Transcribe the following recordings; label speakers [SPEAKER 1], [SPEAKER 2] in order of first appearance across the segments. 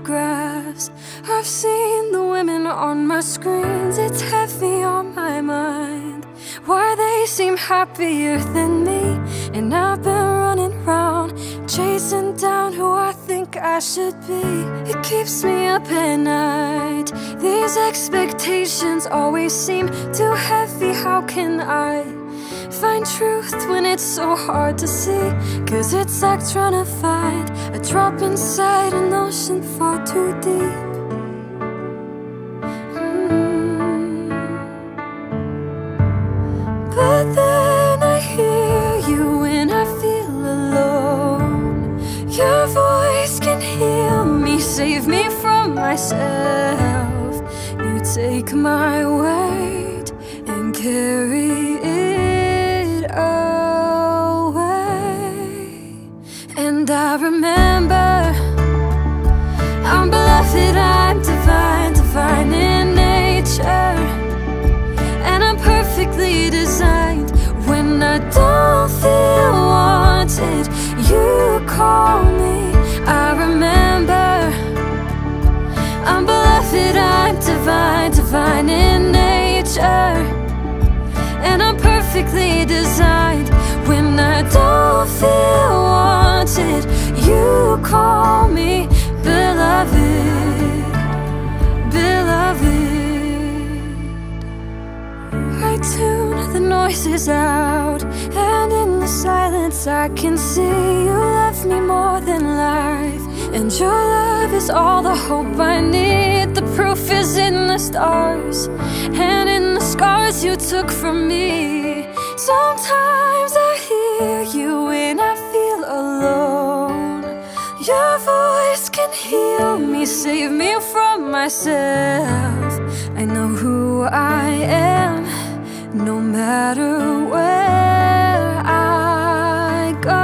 [SPEAKER 1] photographs. I've seen the women on my screens. It's heavy on my mind. Why they seem happier than me, and I've been running round chasing down who I think I should be. It keeps me up at night. These expectations always seem too heavy. How can I find truth when it's so hard to see? 'Cause it's like trying to find a drop inside an ocean far too deep. But then I hear you when I feel alone. Your voice can heal me, save me from myself. You take my weight and carry it away. And I remember I'm beloved, I'm divine, divine in nature. And I'm perfectly designed. When I don't feel wanted, you call me. I remember I'm beloved, I'm divine, divine in nature. And I'm perfectly designed. When I don't feel wanted, you call me beloved, beloved. I tune the noises out, and in the silence I can see you love me more than life. And your love is all the hope I need. The proof is in the stars and in the scars you took from me. Sometimes I hear you when I feel alone. Your voice can heal me, save me from myself. I know who I am, no matter where I go.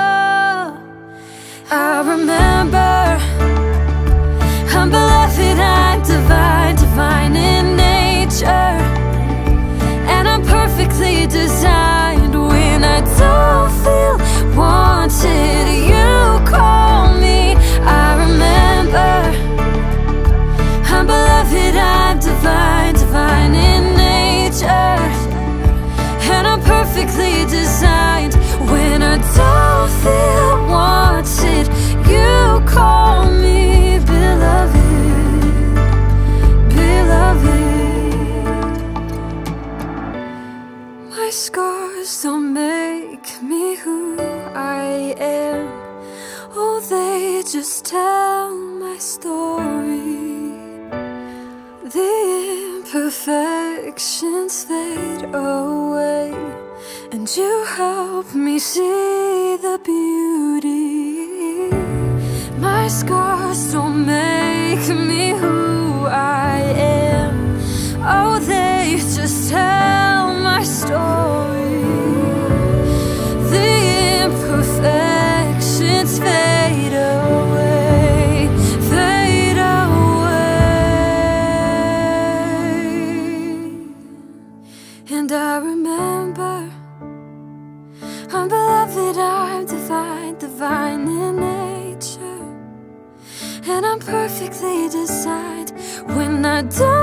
[SPEAKER 1] I remember I'm beloved, I'm divine, divine in nature. And I'm perfectly designed. When I don't feel wanted, you call me. I remember I'm beloved, I'm divine, divine in nature. And I'm perfectly designed. When I don't feel wanted, you call me beloved, beloved. My scars don't make me who I am. Oh, they just tell my story. The imperfections fade away, and you help me see the beauty. My scars don't make me who I am. Oh, they just tell my story. The imperfections fade away, fade away. And I remember I'm beloved, I'm divine, divine in nature. And I'm perfectly designed. When I don't